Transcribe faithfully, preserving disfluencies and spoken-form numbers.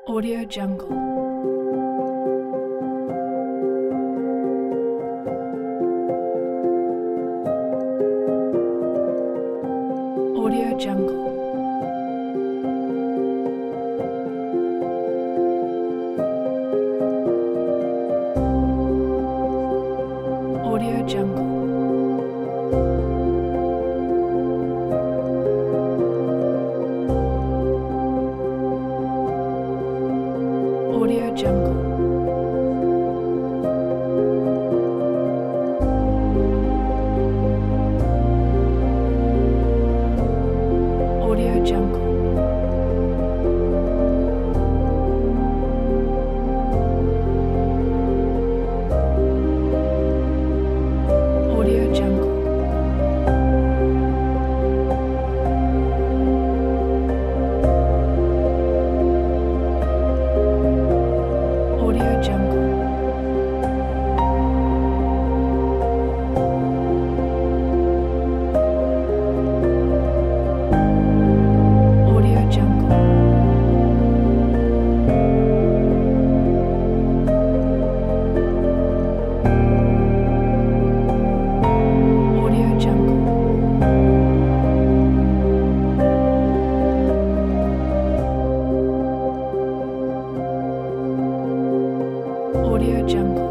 Audio Jungle. Audio Jungle. Audio Jungle. Audio Jungle. Audio Jungle. Audio Jungle. Audio Jungle. Audio Jungle. Audio Jungle. Audio Jungle.